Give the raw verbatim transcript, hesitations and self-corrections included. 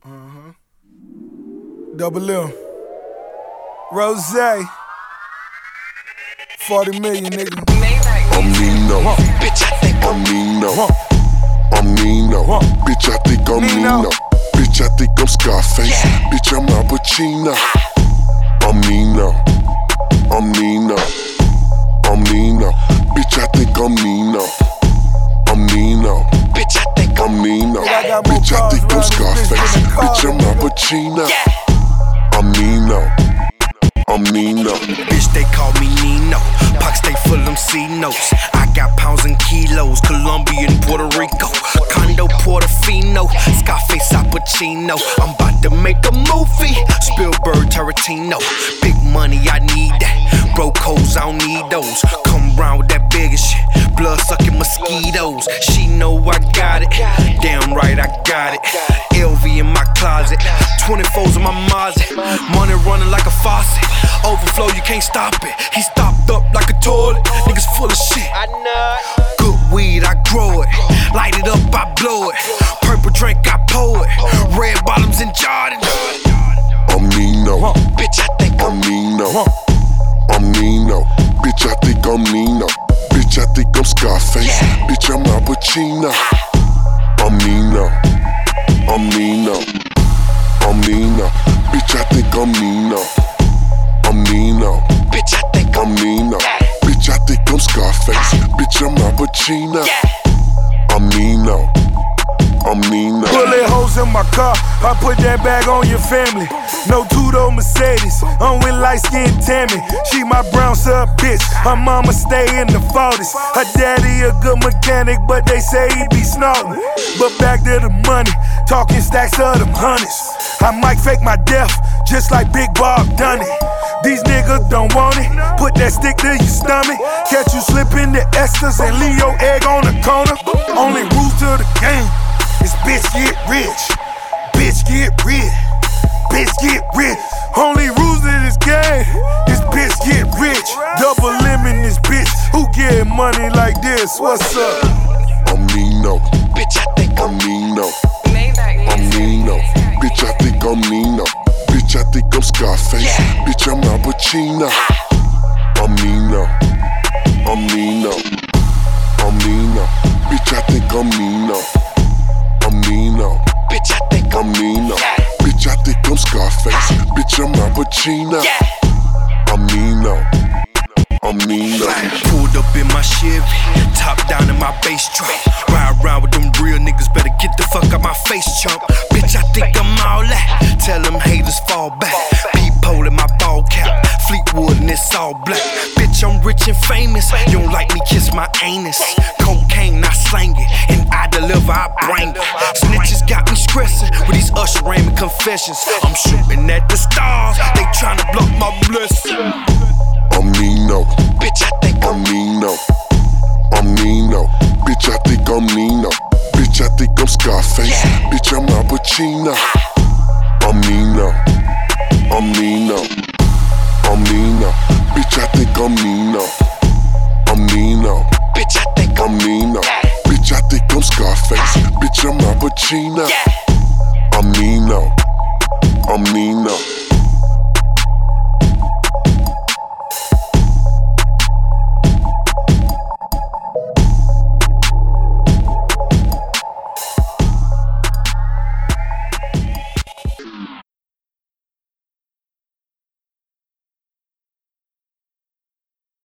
Uh-huh. Double M. Rose. forty million, nigga. I'm Nino. Bitch, I think I'm Nino. I'm Nino. Bitch, I think I'm Nino. Bitch, I think I'm Scarface. Bitch, I'm Al Pacino. I'm Nino. I'm Nino. I'm Nino. Bitch, I think I'm Nino. I'm Nino. Bitch, I think I'm Nino. Bitch, I think I'm Scarface. Bitch, I'm Al Pacino. I'm Nino. I'm Nino. Bitch, they call me Nino. Pockets stay full of them C notes. I got pounds and kilos. Colombia and Puerto Rico. Condo Portofino. Scarface Al Pacino. I'm about to make a movie. Spielberg Tarantino. Big money, I need that. Bro codes, I don't need those. Come round with that bigger shit. Blood sucking mosquitoes. She know I got it. Damn right, I got it. L V in my closet. twenty-fours in my Mazda. Money running like a faucet. Overflow, you can't stop it. He stopped up like a toilet. Niggas full of shit. Good weed, I grow it. Light it up, I blow it. Purple drink, I pour it. Red bottoms and Jordans. I'm Nino. Bitch, I think I'm Nino. I'm Nino. Bitch, I think I'm Nino. Bitch, I think I'm Scarface. Bitch, I'm Al Pacino. I'm Nino. I'm Nino. I'm Nino. Bitch, I think I'm Nino. I'm Nino. Bitch, I think I'm Nino. Bitch, I think I'm Scarface. Bitch, I'm Al Pacino. I'm Nino. I'm Nino. Bullet holes in my car, I put that bag on your family. No two-door Mercedes, I'm with light-skinned Tammy. She my brown sub bitch, her mama stay in the forties. Her daddy a good mechanic, but they say he be snorting. But back to the money, talking stacks of them hundreds. I might fake my death, just like Big Bob done it. These niggas don't want it, put that stick to your stomach. Catch you slipping the esters and leave your egg on the corner. Only rules to the game is bitch get rich, bitch get rich, bitch get rich. Only rules in this game is bitch get rich. Double lemon this bitch, who get money like this? What's up? I'm Nino. Bitch, I think I'm Nino. I'm Nino. Bitch, I think I'm Nino. Bitch, I think I'm Scarface. Bitch, I'm Al Pacino. I'm Nino. I'm Nino. I'm Nino. Bitch, I think I'm Nino. I'm Nino. Bitch, I think I'm Nino. Bitch, I think I'm Scarface. Bitch, I'm Al Pacino. I'm Nino. I'm Nino. Pulled up in my Chevy, top down in my bass truck. Ride around with them real niggas, better get the fuck out my face, chump. Bitch, I think I'm all that. Tell them haters fall back. Peephole in my ball cap, Fleetwood and it's all black. Bitch, I'm rich and famous. You don't like me, kiss my anus. Cocaine, I slang it, and I deliver, I bring it. Snitches got me stressing with these Usher Raymond confessions. I'm shooting at the stars, they tryna block my blessing. I'm Nino. Bitch, I think I'm Nino. I'm Nino. Bitch, I think I'm Nino. Bitch, I think I'm Scarface. Bitch, I'm Al Pacino. I'm Nino. I'm Nino. I'm Nino. Bitch, I think I'm Nino. I'm Nino. Bitch, I think I'm Nino. Bitch, I think I'm Scarface. Bitch, I'm Al Pacino. I'm Nino.